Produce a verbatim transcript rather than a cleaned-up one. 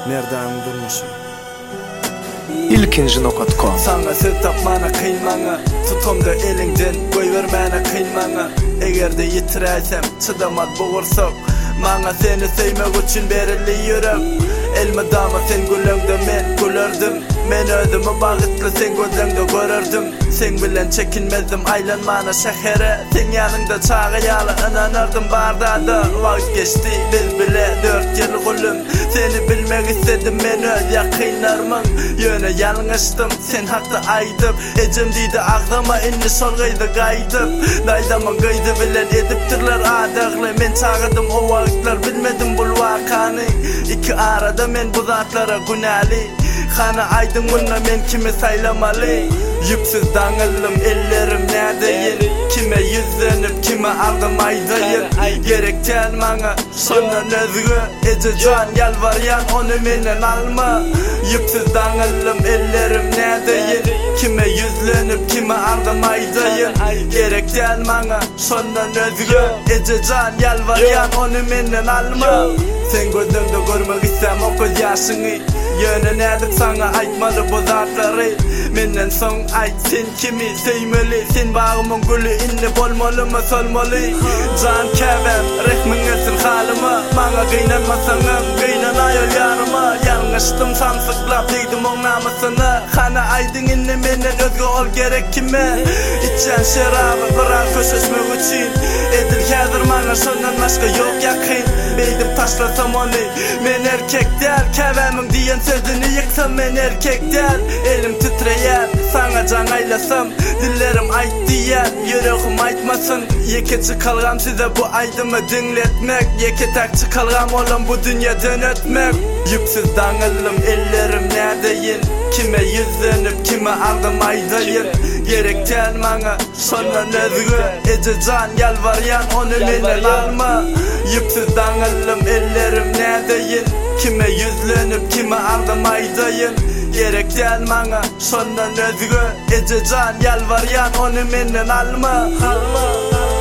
Nereden durmuşum? İlkinci nokta com. Sana söz tapmana kıymana, tutumda elinden koyvermana kıymana. Egerde yitiräsem çıdamat boğursak, mana seni sevmek üçün berilli yürek. Elma dama sen gülüngde men gülerdim. Men özümü bağıtlı sen gözüngde görürdüm. Sen bilen çekinmezdim aylanmana şehre. Sen yanında çağıyalı inanırdım bardada. Vakit geçti biz bile dört yıl gülüm. Seni bilmek istedim men öz yakınlarımın. Yöne yanlıştım sen hakta aydıp. Ecem deydi ağlama inni solgaydı gaydıp. Daydama gaydı bilen ediptirler adağlı. Men çağırdım o vakitler bilmedim bul vakani. İki arada men bu zatlara günali. Kana aydın bununla men kimi saylamalı. Yüpsüz dağılım ellerim neredeyin. Kime yüzlenip kime aldım aydayın. Gerekten bana sonra özgü. Ece can yalvaryan onu menden alma. Yüpsüz dağılım ellerim neredeyin. Kime yüzlenip kime aldım aydayın. Gerekten bana sonra özgü. Ece can yalvaryan onu menden alma. Sen gözümde görmek istem o göz yaşını. Yöne nedik sana aytmalı bu zatları. Menden son ayt sen kimi seymeli. Sen bağımın gülü inni bolmalı mı solmalı. Can kevem rehmin etsin halıma. Bana kıynanmasanım kıynanayol yarıma. Yanlıştım sansıklap deydim o namusunu. Kana aydın inni menden özgü ol gerek kime. İçen şerabı bırak köşeşmek için. Edil hazır bana şundan başka yok yakın. Beydim taşlasam onu. Men erkek der kevemin diyen sözünü yıksam men erkek der. Elim titreyer sana can aylasam. Dillerim ayt diyen yüreğim aytmasın. Yekeci kalgam size bu aydımı dinletmek. Yeketakçı kalgam olan bu dünyadan ötmek. Yüpsüz dağılım ellerim neredeyin. Kime yüzlenip kime aldım aydayın. Gerekten bana sonra özgü. Ece can yalvaryan onu menden alma. Yüpsüz dağılım ellerim neredeyin. Kime yüzlenip kime aldım aydayın. Gerekten bana sonra özgü. Ece can yalvaryan onu menden alma.